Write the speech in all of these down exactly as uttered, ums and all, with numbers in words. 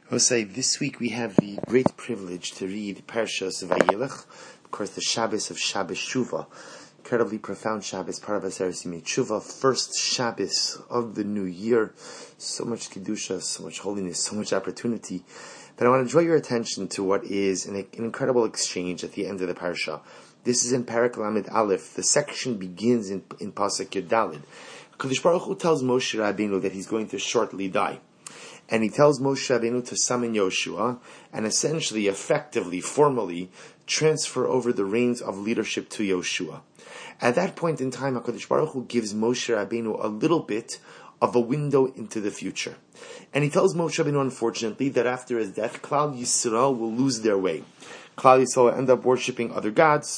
I will say this week we have the great privilege to read Parshas Vayelech, of course the Shabbos of Shabbos Shuvah, incredibly profound Shabbos, part of Aseret Yimei Tshuva, first Shabbos of the new year. So much kedusha, so much holiness, so much opportunity. But I want to draw your attention to what is an, an incredible exchange at the end of the parsha. This is in Parak Lamed Aleph. The section begins in in Pasuk Yud Daled. Kadosh Baruch Hu tells Moshe Rabbeinu that he's going to shortly die. And he tells Moshe Rabbeinu to summon Yoshua and essentially, effectively, formally transfer over the reins of leadership to Yoshua. At that point in time, HaKadosh Baruch Hu gives Moshe Rabbeinu a little bit of a window into the future. And he tells Moshe Rabbeinu, unfortunately, that after his death, Klal Yisrael will lose their way. Klal Yisrael will end up worshipping other gods.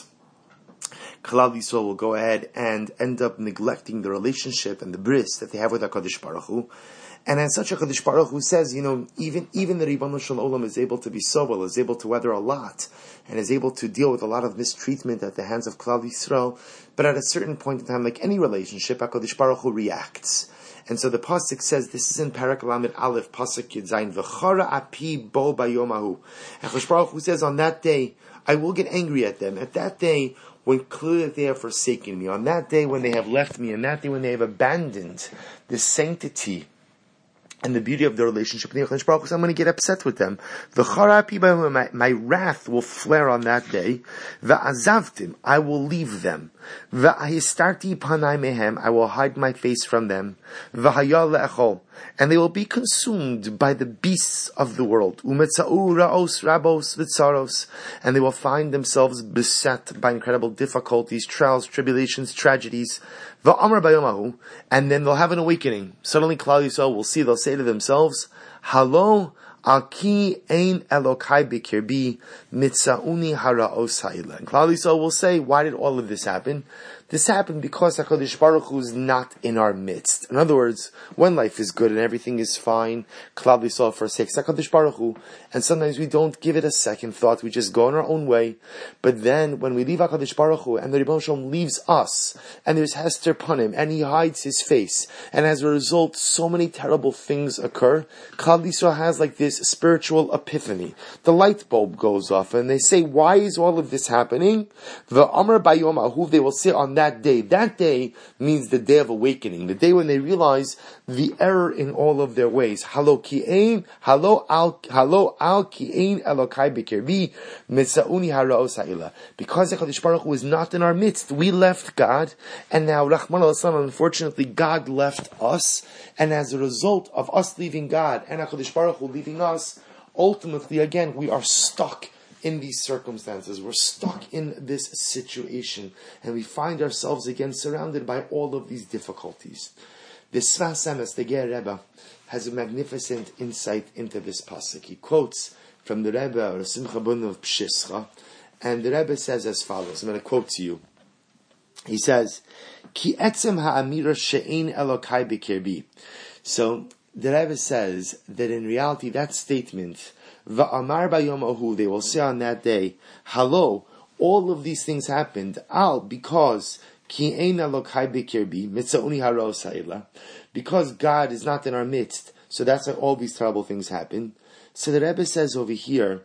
Klal Yisrael will go ahead and end up neglecting the relationship and the bris that they have with HaKadosh Baruch Hu. And as such, HaKadosh Baruch Hu says, you know, even even the Ribono Shel Olam is able to be sober, is able to weather a lot, and is able to deal with a lot of mistreatment at the hands of Klal Yisrael. But at a certain point in time, like any relationship, HaKadosh Baruch Hu reacts. And so the pasuk says, this is in Parak Lamed Aleph, pasuk Yud Zayin, V'chara api bo bayomahu. HaKadosh Baruch Hu says, on that day, I will get angry at them. At that day, when clearly they have forsaken me, on that day when they have left me, on that day when they have abandoned the sanctity and the beauty of the relationship with the Baruch Hu, I'm going to get upset with them. My, my wrath will flare on that day. V'azavtim, I will leave them. V'ahistarti panai mehem, I will hide my face from them. V'hayal le'echol, and they will be consumed by the beasts of the world. Umetza'u ra'os rabos v'tzaros, and they will find themselves beset by incredible difficulties, trials, tribulations, tragedies. V'amar bayomahu, and then they'll have an awakening. Suddenly Klal Yisrael will see, they'll say to themselves, Halo Aki ein Elokai bikirbi mitzauni haraos ha'ila. And Klal Yisrael will say, why did all of this happen? This happened because HaKadosh Baruch Hu is not in our midst. In other words, when life is good and everything is fine, Klal Yisrael forsakes HaKadosh Baruch Hu, and sometimes we don't give it a second thought, we just go on our own way. But then, when we leave HaKadosh Baruch Hu, and the Ribono Shel Olam leaves us, and there's Hester Panim, and he hides his face, and as a result, so many terrible things occur, Klal Yisrael has like this spiritual epiphany. The light bulb goes off, and they say, why is all of this happening? The Amar Bayomahu, they will say on that day. That day means the day of awakening, the day when they realize the error in all of their ways. Halo ki'ein, halo al, halo al ki'ein elokai b'kirbi, mitzauni haraos ha'ila. Because HaKadosh Baruch Hu is not in our midst, we left God, and now, Rahman al-Islam, unfortunately, God left us, and as a result of us leaving God, and HaKadosh Baruch Hu leaving us, ultimately, again, we are stuck in these circumstances. We're stuck in this situation, and we find ourselves again surrounded by all of these difficulties. The Sfas Emes, the Ger Rebbe, has a magnificent insight into this pasuk. He quotes from the Rebbe, or Simcha Bun of Pshischa, and the Rebbe says as follows. I'm going to quote to you. He says, Ki etzem ha'amira she'ein elokai b'kirbi. So the Rebbe says that in reality that statement, Va'amar bayomahu, they will say on that day, Halo, all of these things happened, Al, because Ki ein elokai b'kirbi, mitzauni haraos ha'ila, because God is not in our midst, so that's why all these terrible things happen. So the Rebbe says over here,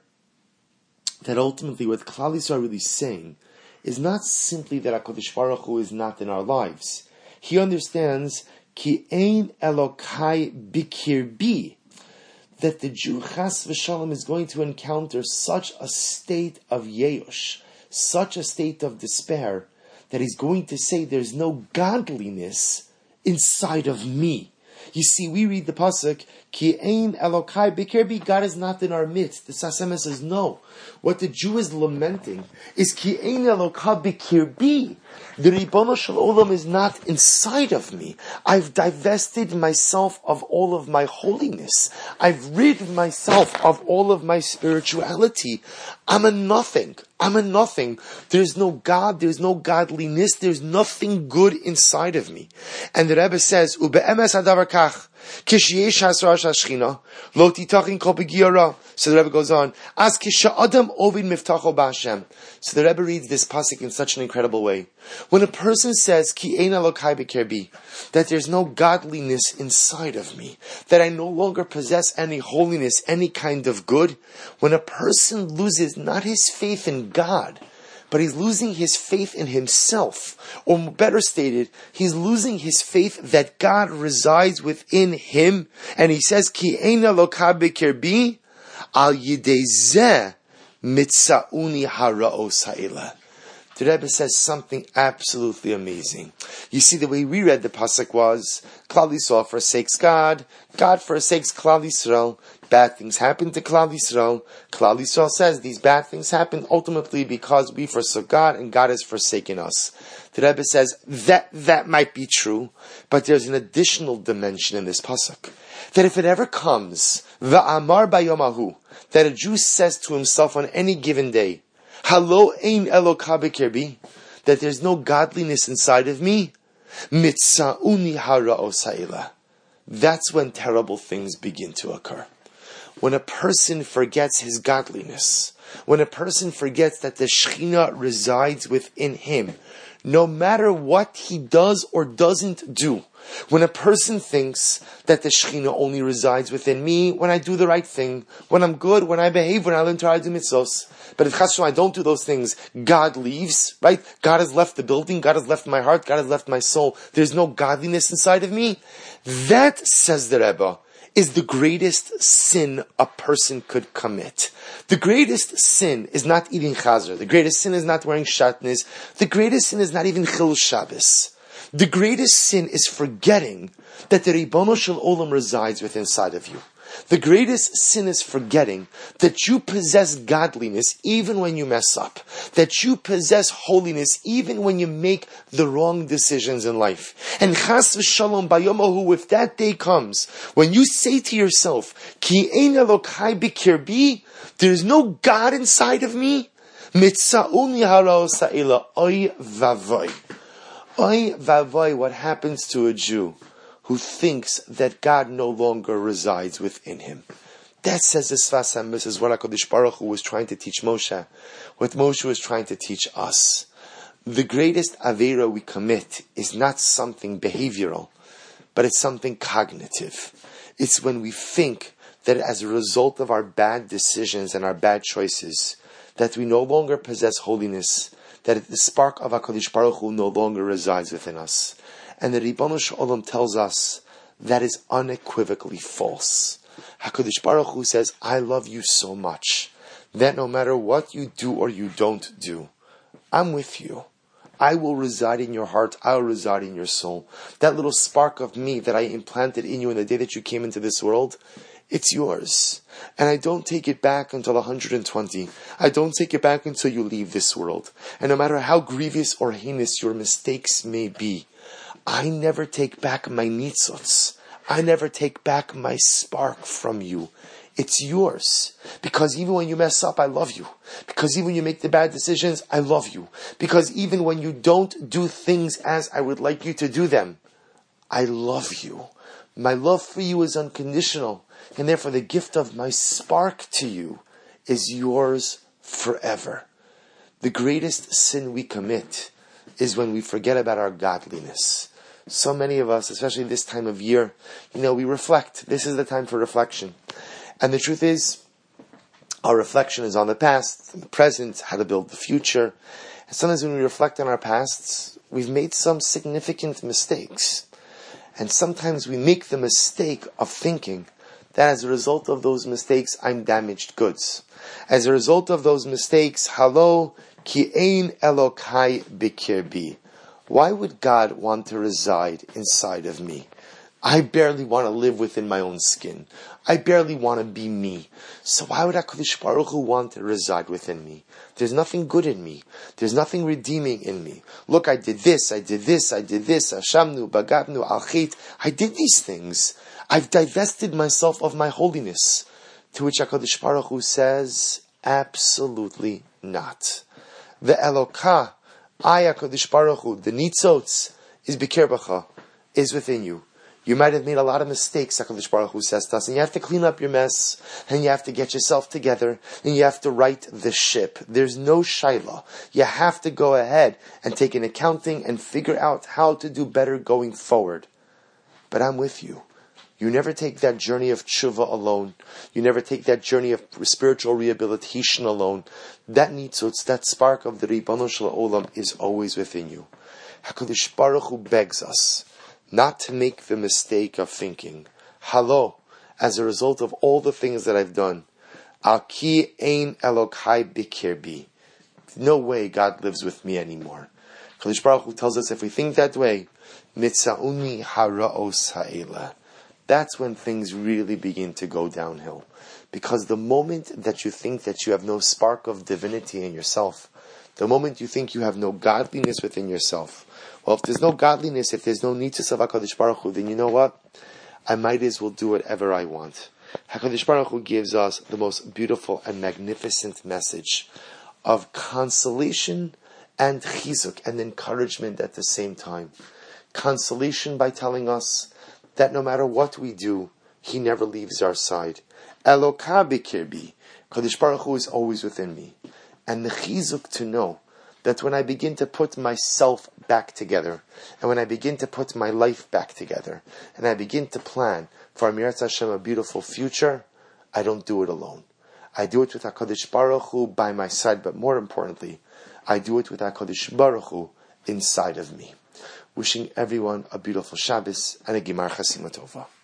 that ultimately what Klal Yisrael are really saying is not simply that HaKadosh Baruch Hu is not in our lives. He understands Ki ein elokai b'kirbi, that the Jew Chas v'Shalom is going to encounter such a state of Yeush, such a state of despair, that he's going to say there's no godliness inside of me. You see, we read the pasuk, Ki ein Elokai b'kirbi, God is not in our midst. The Sfas Emes says no. What the Jew is lamenting is Ki ein Elokai b'kirbi. The Ribono Shel Olam is not inside of me. I've divested myself of all of my holiness. I've rid myself of all of my spirituality. I'm a nothing. I'm a nothing. There's no God, there's no godliness, there's nothing good inside of me. And the Rebbe says, Ube'emes hadavar kach, Kishiyesh hasrash hashchina, lo titachin kol begiyara. So the Rebbe goes on, as kisha adam ovid miftacho b'Hashem. So the Rebbe reads this pasuk in such an incredible way. When a person says, Ki ein Elokai b'kerbi, that there's no godliness inside of me, that I no longer possess any holiness, any kind of good, when a person loses not his faith in God, but he's losing his faith in himself, or better stated, he's losing his faith that God resides within him, and he says, Ki ein Elokai b'kerbi, al yidei zeh mitzauni haraos ha'ila. The Rebbe says something absolutely amazing. You see, the way we read the pasuk was, Klal Yisrael forsakes God, God forsakes Klal Yisrael, bad things happen to Klal Yisrael. Klal Yisrael says these bad things happen ultimately because we forsook God and God has forsaken us. The Rebbe says that that might be true, but there's an additional dimension in this pasuk. That if it ever comes, va'amar bayomahu, that a Jew says to himself on any given day, Halo ein Eloka b'kerbi, that there's no godliness inside of me, mitzauni haraos ha'ila. That's when terrible things begin to occur. When a person forgets his godliness, when a person forgets that the Shekhinah resides within him, no matter what he does or doesn't do, when a person thinks that the Shekhinah only resides within me when I do the right thing, when I'm good, when I behave, when I learn Torah, I do mitzvos, but if Chas V'Shalom I don't do those things, God leaves, right? God has left the building, God has left my heart, God has left my soul. There's no godliness inside of me. That, says the Rebbe, is the greatest sin a person could commit. The greatest sin is not eating chazer. The greatest sin is not wearing shatnez. The greatest sin is not even chilul Shabbos. The greatest sin is forgetting that the Ribono Shel Olam resides within inside of you. The greatest sin is forgetting that you possess godliness even when you mess up. That you possess holiness even when you make the wrong decisions in life. And chas v'shalom bayomahu, if that day comes, when you say to yourself, Ki ein Elokai b'kirbi, there is no God inside of me, mitza'uni haraos ha'ila, oy vavoy. Oy vavoy, what happens to a Jew who thinks that God no longer resides within him? That, says the Sfas HaEmes, is what HaKadosh Baruch Hu was trying to teach Moshe, what Moshe was trying to teach us. The greatest Aveira we commit is not something behavioral, but it's something cognitive. It's when we think that as a result of our bad decisions and our bad choices, that we no longer possess holiness, that the spark of HaKadosh Baruch Hu no longer resides within us. And the Ribono Shel Olam tells us that is unequivocally false. HaKadosh Baruch Hu says, I love you so much that no matter what you do or you don't do, I'm with you. I will reside in your heart. I will reside in your soul. That little spark of me that I implanted in you in the day that you came into this world, it's yours. And I don't take it back until one hundred twenty. I don't take it back until you leave this world. And no matter how grievous or heinous your mistakes may be, I never take back my nitzots. I never take back my spark from you. It's yours. Because even when you mess up, I love you. Because even when you make the bad decisions, I love you. Because even when you don't do things as I would like you to do them, I love you. My love for you is unconditional. And therefore the gift of my spark to you is yours forever. The greatest sin we commit is when we forget about our godliness. So many of us, especially this time of year, you know, we reflect. This is the time for reflection. And the truth is, our reflection is on the past, the present, how to build the future. And sometimes when we reflect on our pasts, we've made some significant mistakes. And sometimes we make the mistake of thinking that as a result of those mistakes, I'm damaged goods. As a result of those mistakes, halo ki ein Elokai b'kirbi. Why would God want to reside inside of me? I barely want to live within my own skin. I barely want to be me. So why would HaKadosh Baruch Hu want to reside within me? There's nothing good in me. There's nothing redeeming in me. Look, I did this, I did this, I did this, Hashamnu, Bagadnu, Alchit. I did these things. I've divested myself of my holiness. To which HaKadosh Baruch Hu says, absolutely not. The Elokah, I HaKadosh Baruch Hu, the Nitzotz, is Bikirbacha, is within you. You might have made a lot of mistakes, HaKadosh Baruch Hu says to us, and you have to clean up your mess, and you have to get yourself together, and you have to right the ship. There's no shayla. You have to go ahead and take an accounting and figure out how to do better going forward. But I'm with you. You never take that journey of tshuva alone. You never take that journey of spiritual rehabilitation alone. That nitzutz, that spark of the Ribono Shel Olam is always within you. HaKadosh Baruch Hu begs us not to make the mistake of thinking, Halo, as a result of all the things that I've done, Aki ein Elokai bikirbi. No way God lives with me anymore. HaKadosh Baruch Hu tells us if we think that way, Mitzauni haraos ha'ela. That's when things really begin to go downhill. Because the moment that you think that you have no spark of divinity in yourself, the moment you think you have no godliness within yourself, well, if there's no godliness, if there's no nitzus of HaKadosh Baruch Hu, then you know what? I might as well do whatever I want. HaKadosh Baruch Hu gives us the most beautiful and magnificent message of consolation and chizuk, and encouragement at the same time. Consolation by telling us that no matter what we do, He never leaves our side. Eloka bikirbi. HaKadosh Baruch Hu is always within me. And the chizuk to know that when I begin to put myself back together, and when I begin to put my life back together, and I begin to plan for Amirat Hashem a beautiful future, I don't do it alone. I do it with HaKadosh Baruch Hu by my side, but more importantly, I do it with HaKadosh Baruch Hu inside of me. Wishing everyone a beautiful Shabbos and a Gemar Chasima Tova.